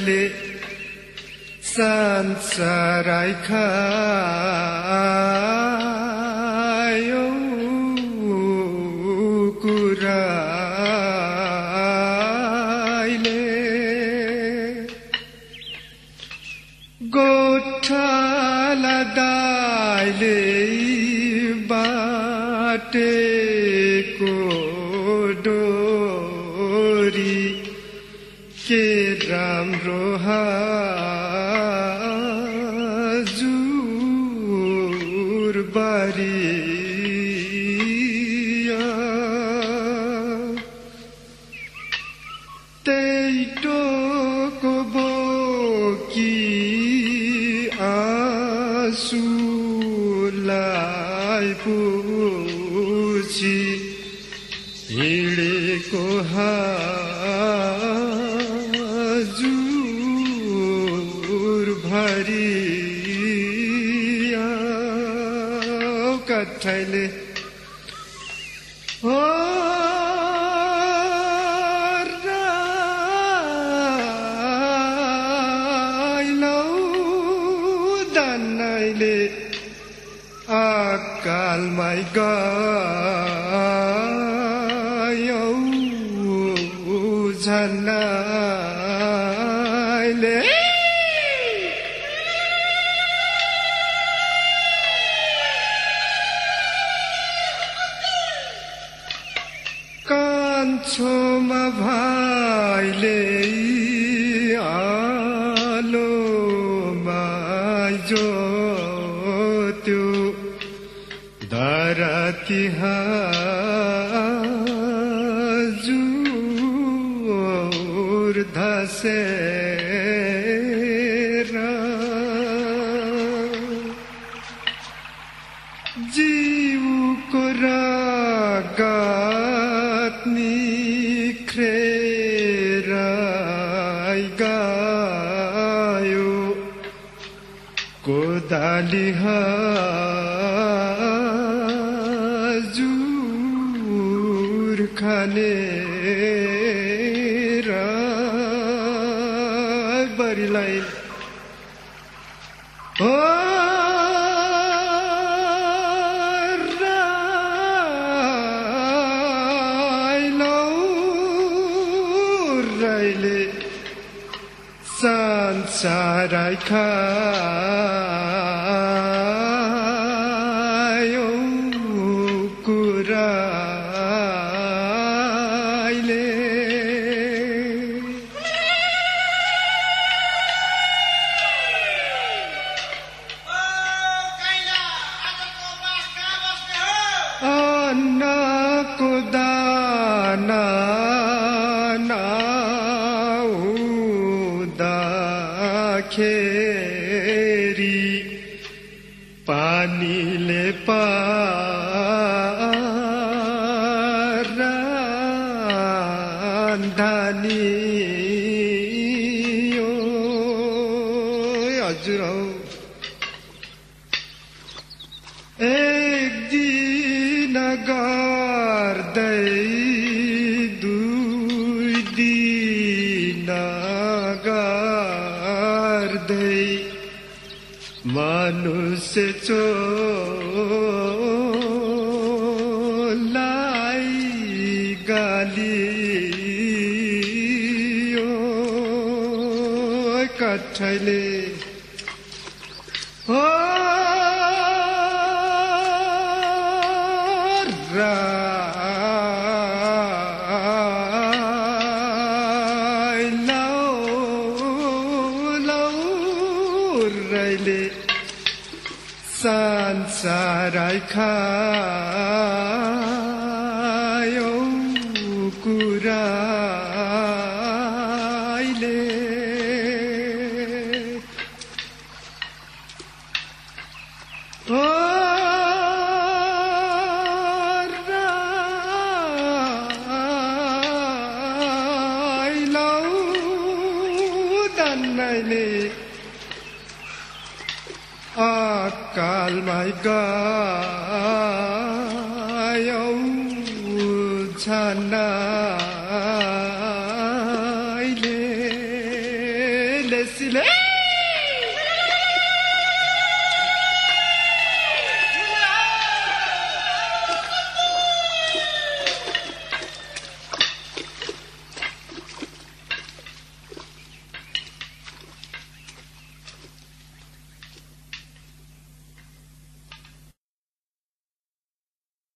कठैले संसारै खायो कुराइले गोठाला दाइले बाटेको डोरी के राम्रो हजुर बारिया त्यही टोको बोकी आँसुलाई पुछी हिँडेको हजुर भरिया कठैले ओ अकालमै गयो झन्नाइले कान्छोमा भाइले आलोमा जोत्यो धरती हजुर धसेर जीवको रगत निख्रेर गयो कोदाली हजुर खनेर बरिलाई ओ राइले संसारै खायो कुराइले अन्नको दाना खेरी पानीले पारान्धानियो हजुर हौ एक दिन गर्दै दुई दिन मनुष्य चोलाई गालियो कठैले हो संसारै खायो कुराइले ओ राइलौ दन्नैले अकालमै गयो झन्नाइले vesile